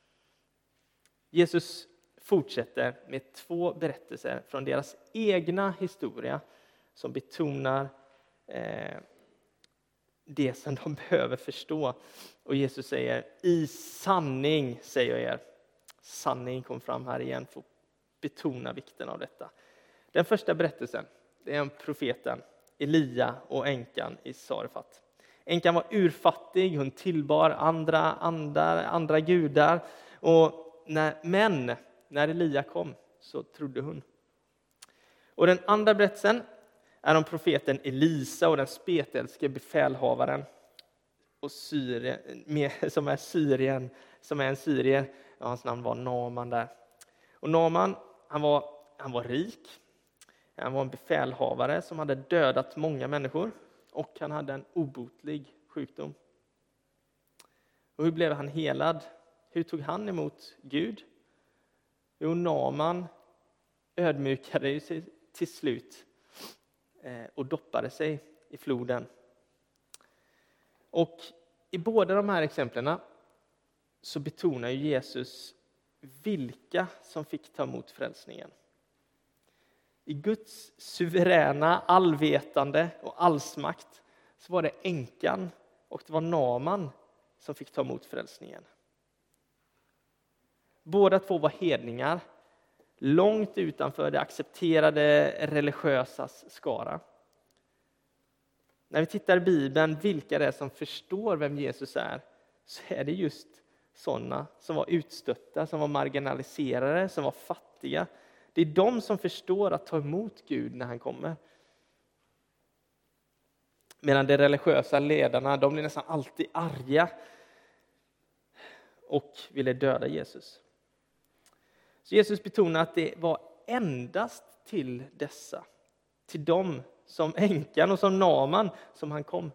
Speaker 1: Jesus fortsätter med två berättelser från deras egna historia som betonar eh, det som de behöver förstå. Och Jesus säger, i sanning säger jag er. Sanning kom fram här igen för att betona vikten av detta. Den första berättelsen, det är om profeten Elia och änkan i Sarefat. Änkan var urfattig, hon tillbar andra, andra, andra gudar. Och när, men när Elia kom så trodde hon. Och den andra berättelsen är om profeten Elisa och den spetälske befälhavaren och Syrien, med, som är Syrien, som är en syrier. Ja, hans namn var Naaman där. Och Naaman, han var, han var rik. Han var en befälhavare som hade dödat många människor. Och han hade en obotlig sjukdom. Och hur blev han helad? Hur tog han emot Gud? Jo, Naaman ödmjukade sig till slut och doppade sig i floden. Och i båda de här exemplen så betonar ju Jesus vilka som fick ta emot frälsningen. I Guds suveräna, allvetande och allsmakt så var det änkan och det var Naaman som fick ta emot frälsningen. Båda två var hedningar, långt utanför det accepterade religiösa skara. När vi tittar i Bibeln, vilka det är som förstår vem Jesus är, så är det just sådana som var utstötta, som var marginaliserade, som var fattiga. Det är de som förstår att ta emot Gud när han kommer. Medan de religiösa ledarna, de blir nästan alltid arga och ville döda Jesus. Så Jesus betonar att det var endast till dessa, till dem som änkan och som Naaman som han kom.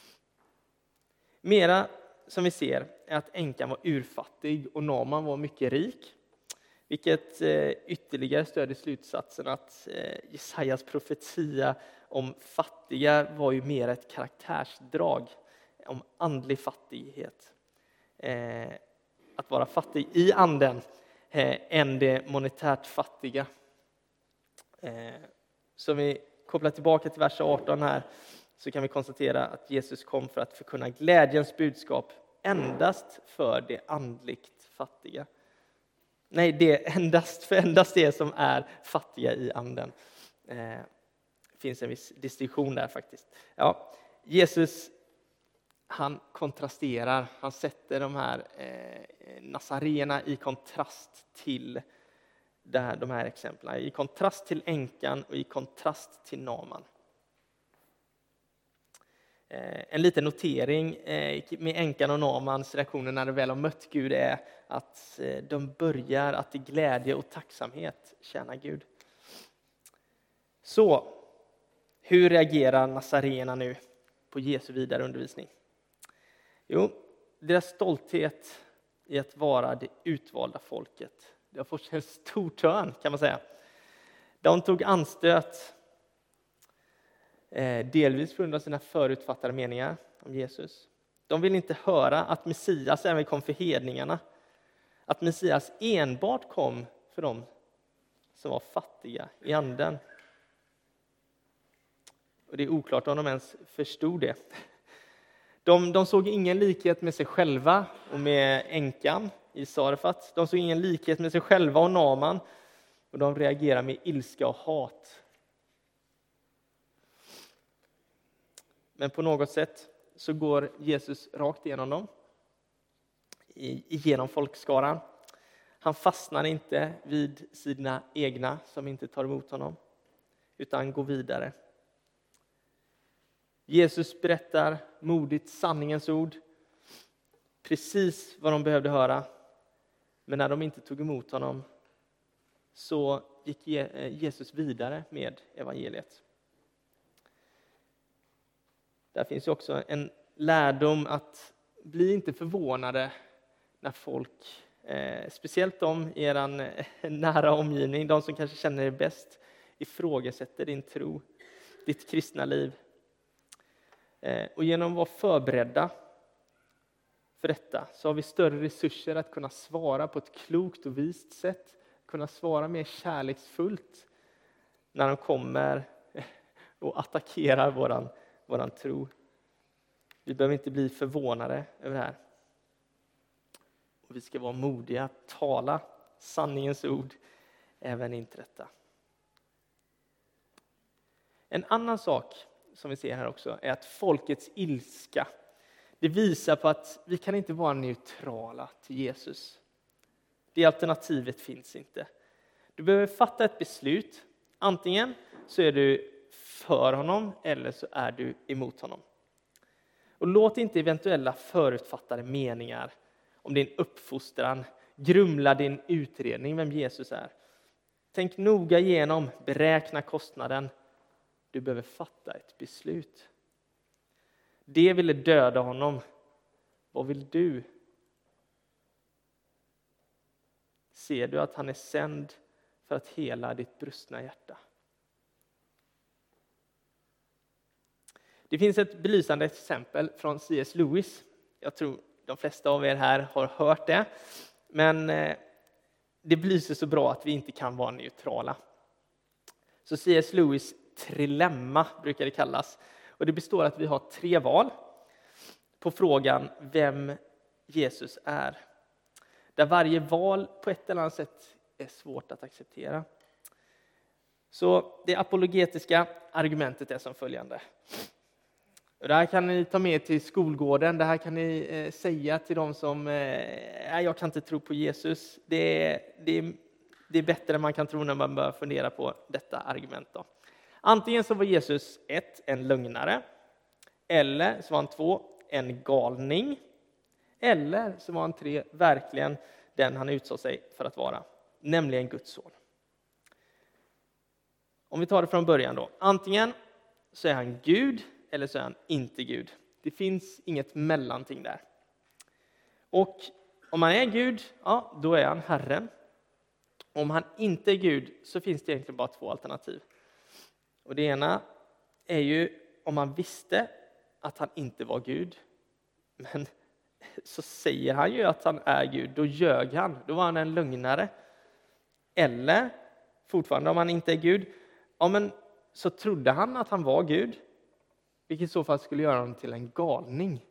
Speaker 1: Mera som vi ser är att änkan var urfattig och Naaman var mycket rik. Vilket ytterligare stödjer slutsatsen att Jesajas profetia om fattiga var ju mer ett karaktärsdrag om andlig fattighet. Att vara fattig i anden än det monetärt fattiga. Så vi kopplar tillbaka till vers arton här, så kan vi konstatera att Jesus kom för att förkunna glädjens budskap endast för det andligt fattiga. Nej, det är endast för endast det som är fattiga i anden. Det finns en viss distinktion där faktiskt. Ja, Jesus, han kontrasterar, han sätter de här eh, nazareerna i kontrast till det här, de här exemplen. I kontrast till änkan och i kontrast till Naaman. Eh, en liten notering eh, med änkan och Naamans reaktioner när de väl har mött Gud är att eh, de börjar att i glädje och tacksamhet tjäna Gud. Så, hur reagerar nazareerna nu på Jesu vidare undervisning? Jo, deras stolthet i att vara det utvalda folket. Det har fått en stor törn, kan man säga. De tog anstöt, eh, delvis på grund av sina förutfattade meningar om Jesus. De vill inte höra att Messias även kom för hedningarna. Att Messias enbart kom för dem som var fattiga i anden. Och det är oklart om de ens förstod det. De, de såg ingen likhet med sig själva och med änkan i Sarefat. De såg ingen likhet med sig själva och Naaman. Och de reagerar med ilska och hat. Men på något sätt så går Jesus rakt igenom dem. Igenom folkskaran. Han fastnar inte vid sina egna som inte tar emot honom. Utan går vidare. Jesus berättar modigt sanningens ord. Precis vad de behövde höra. Men när de inte tog emot honom så gick Jesus vidare med evangeliet. Där finns ju också en lärdom att bli inte förvånade när folk, eh, speciellt de i er nära omgivning, de som kanske känner er bäst, ifrågasätter din tro, ditt kristna liv. Eh, och genom att vara förberedda för detta så har vi större resurser att kunna svara på ett klokt och vist sätt, kunna svara mer kärleksfullt när de kommer och attackerar våran, våran tro. Vi behöver inte bli förvånade över det här. Och vi ska vara modiga att tala sanningens ord även inte detta. En annan sak som vi ser här också är att folkets ilska, det visar på att vi kan inte vara neutrala till Jesus. Det alternativet finns inte. Du behöver fatta ett beslut. Antingen så är du för honom eller så är du emot honom. Och låt inte eventuella förutfattade meningar om din uppfostran grumla din utredning vem Jesus är. Tänk noga igenom, beräkna kostnaden. Du behöver fatta ett beslut. Det ville döda honom. Vad vill du? Ser du att han är sänd för att hela ditt brustna hjärta? Det finns ett belysande exempel från C S Lewis. Jag tror de flesta av er här har hört det. Men det belyser så bra att vi inte kan vara neutrala. Så C S Lewis trilemma brukar det kallas. Och det består av att vi har tre val på frågan vem Jesus är. Där varje val på ett eller annat sätt är svårt att acceptera. Så det apologetiska argumentet är som följande. Och det här kan ni ta med till skolgården. Det här kan ni eh, säga till de som eh, jag kan inte tro på Jesus. Det är, det, är, det är bättre än man kan tro när man börjar fundera på detta argument. Då. Antingen så var Jesus ett, en lögnare. Eller så var han två, en galning. Eller så var han tre, verkligen den han utsåg sig för att vara. Nämligen Guds son. Om vi tar det från början då. Antingen så är han Gud eller så är han inte Gud. Det finns inget mellanting där. Och om han är Gud, ja, då är han Herren. Om han inte är Gud så finns det egentligen bara två alternativ. Och det ena är ju om man visste att han inte var Gud. Men så säger han ju att han är Gud. Då ljög han. Då var han en lögnare. Eller fortfarande om han inte är Gud. Ja, men så trodde han att han var Gud. Vilket i så fall skulle göra honom till en galning.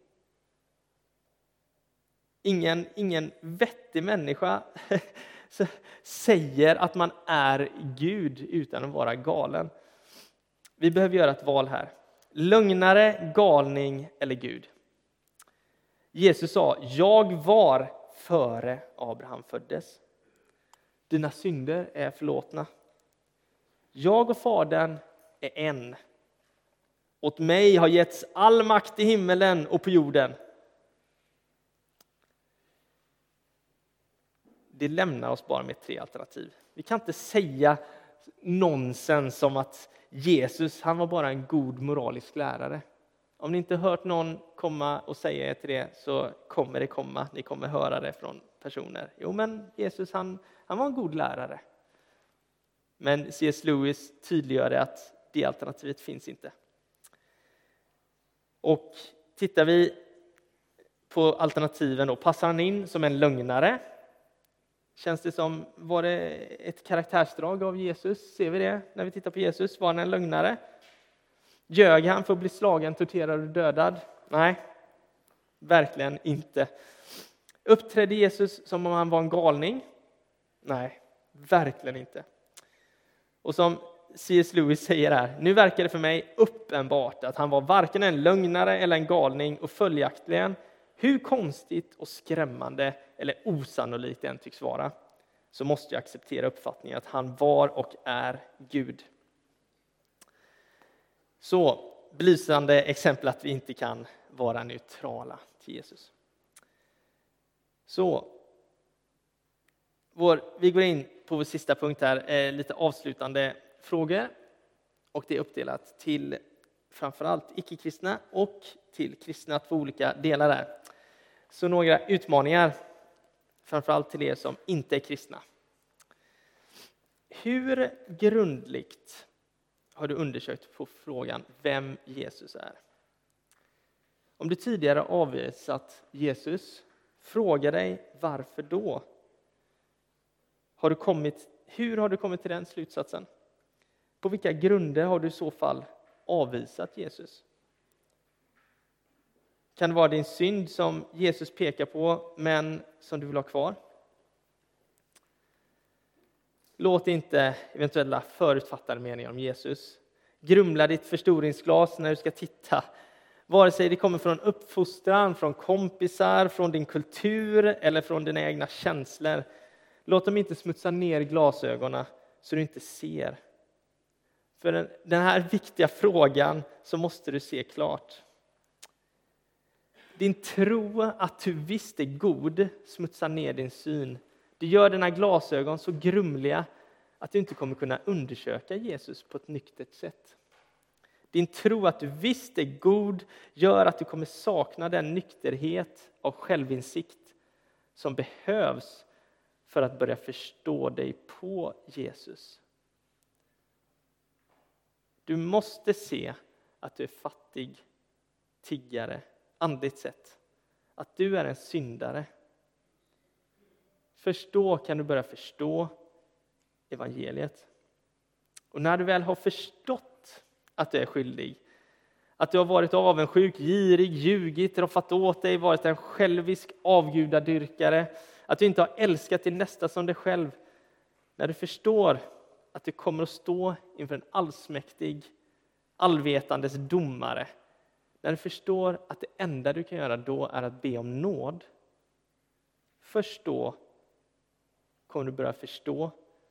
Speaker 1: Ingen, ingen vettig människa säger att man är Gud utan att vara galen. Vi behöver göra ett val här. Lögnare, galning eller Gud. Jesus sa, jag var före Abraham föddes. Dina synder är förlåtna. Jag och Fadern är en. Åt mig har getts all makt i himmelen och på jorden. Det lämnar oss bara med tre alternativ. Vi kan inte säga nonsens som att Jesus, han var bara en god moralisk lärare. Om ni inte hört någon komma och säga er till det så kommer det komma. Ni kommer höra det från personer. Jo, men Jesus, han, han var en god lärare. Men C S Lewis tydliggör det att det alternativet finns inte. Och tittar vi på alternativen då, passar han in som en lögnare? Känns det som, var det ett karaktärsdrag av Jesus? Ser vi det när vi tittar på Jesus? Var han en lögnare? Ljög han för att bli slagen, torterad och dödad? Nej, verkligen inte. Uppträdde Jesus som om han var en galning? Nej, verkligen inte. Och som C S Lewis säger här, nu verkar det för mig uppenbart att han var varken en lögnare eller en galning och följaktligen, hur konstigt och skrämmande eller osannolikt det än tycks vara, så måste jag acceptera uppfattningen att han var och är Gud. Så belysande exempel att vi inte kan vara neutrala till Jesus. Så vår, vi går in på vår sista punkt här, eh, lite avslutande frågor. Och det är uppdelat till framförallt icke-kristna och till kristna, två olika delar där. Så några utmaningar, framförallt till er som inte är kristna. Hur grundligt har du undersökt på frågan vem Jesus är? Om du tidigare avvisat Jesus, fråga dig varför då? Har du kommit, hur har du kommit till den slutsatsen? På vilka grunder har du i så fall avvisat Jesus? Kan det vara din synd som Jesus pekar på men som du vill ha kvar? Låt inte eventuella förutfattade meningar om Jesus grumla ditt förstoringsglas när du ska titta. Vare sig det kommer från uppfostran, från kompisar, från din kultur eller från dina egna känslor. Låt dem inte smutsa ner glasögonen så du inte ser. För den, den här viktiga frågan så måste du se klart. Din tro att du visst är god smutsar ner din syn. Det gör dina glasögon så grumliga att du inte kommer kunna undersöka Jesus på ett nyktert sätt. Din tro att du visst är god gör att du kommer sakna den nykterhet av självinsikt som behövs för att börja förstå dig på Jesus. Du måste se att du är fattig, tiggare, andligt sett. Att du är en syndare. Först då kan du börja förstå evangeliet. Och när du väl har förstått att du är skyldig, Att du har varit avundsjuk, girig, ljugit, roffat åt dig, varit en självisk avgudadyrkare. Att du inte har älskat din nästa som dig själv. När du förstår att du kommer att stå inför en allsmäktig, allvetandes domare. När du förstår att det enda du kan göra då är att be om nåd. Först då kommer du börja förstå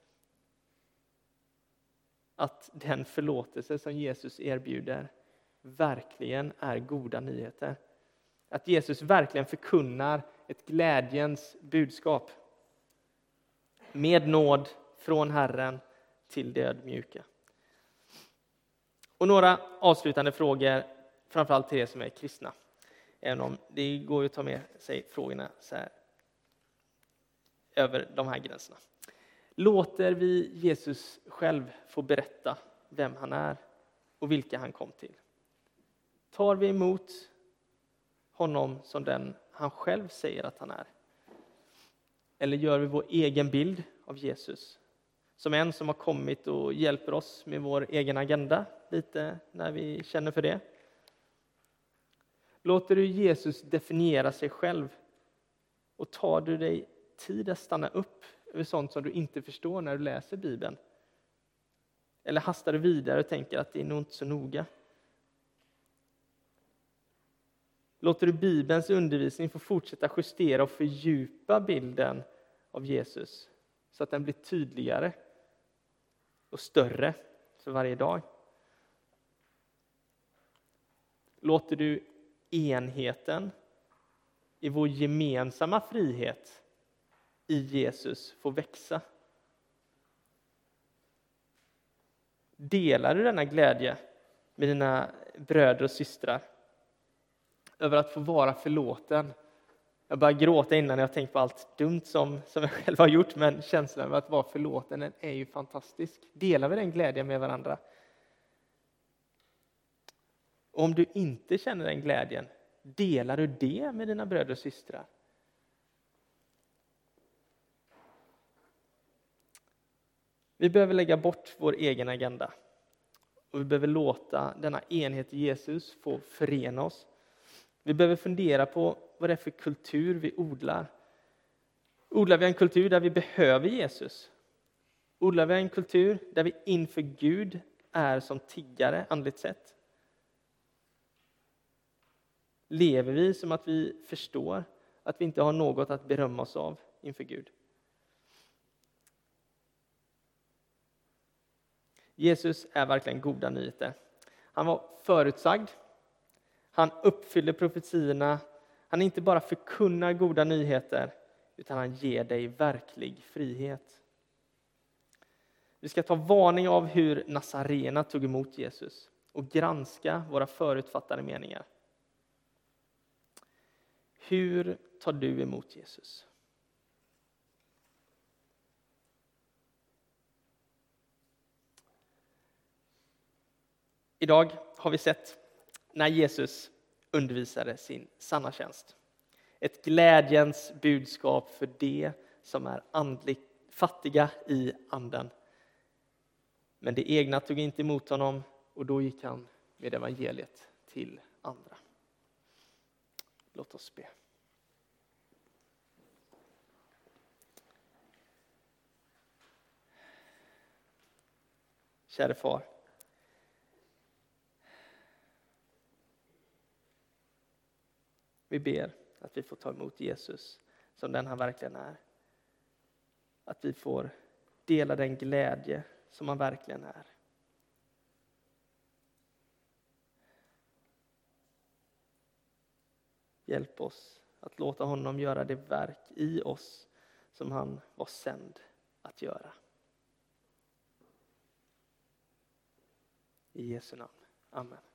Speaker 1: att den förlåtelse som Jesus erbjuder verkligen är goda nyheter. Att Jesus verkligen förkunnar ett glädjens budskap. Med nåd från Herren till det ödmjuka. Och några avslutande frågor, framförallt till er som är kristna. Även om det går att ta med sig frågorna så här, över de här gränserna. Låter vi Jesus själv få berätta vem han är och vilka han kom till? Tar vi emot honom som den han själv säger att han är? Eller gör vi vår egen bild av Jesus som en som har kommit och hjälper oss med vår egen agenda lite när vi känner för det? Låter du Jesus definiera sig själv och tar du dig tid att stanna upp över sånt som du inte förstår när du läser Bibeln? Eller hastar du vidare och tänker att det är nog inte så noga? Låter du Bibelns undervisning få fortsätta justera och fördjupa bilden av Jesus så att den blir tydligare och större för varje dag? Låter du enheten i vår gemensamma frihet i Jesus få växa? Delar du denna glädje med dina bröder och systrar över att få vara förlåten? Jag bara gråta innan jag tänkt på allt dumt som, som jag själv har gjort, men känslan av att vara förlåten är ju fantastisk. Delar vi den glädjen med varandra? Och om du inte känner den glädjen, delar du det med dina bröder och systrar? Vi behöver lägga bort vår egen agenda. Och vi behöver låta denna enhet i Jesus få förena oss. Vi behöver fundera på vad det är för kultur vi odlar. Odlar vi en kultur där vi behöver Jesus? Odlar vi en kultur där vi inför Gud är som tiggare andligt sett? Lever vi som att vi förstår att vi inte har något att berömma oss av inför Gud? Jesus är verkligen goda nyheter. Han var förutsagd. Han uppfyller profetierna. Han inte bara förkunnar goda nyheter, utan han ger dig verklig frihet. Vi ska ta varning av hur Nazarena tog emot Jesus och granska våra förutfattade meningar. Hur tar du emot Jesus? Idag har vi sett när Jesus undervisade sin sanna tjänst. Ett glädjens budskap för det som är andligt fattiga i anden. Men det egna tog inte emot honom och då gick han med evangeliet till andra. Låt oss be. Kära far. Vi ber att vi får ta emot Jesus som den han verkligen är. Att vi får dela den glädje som han verkligen är. Hjälp oss att låta honom göra det verk i oss som han var sänd att göra. I Jesu namn. Amen.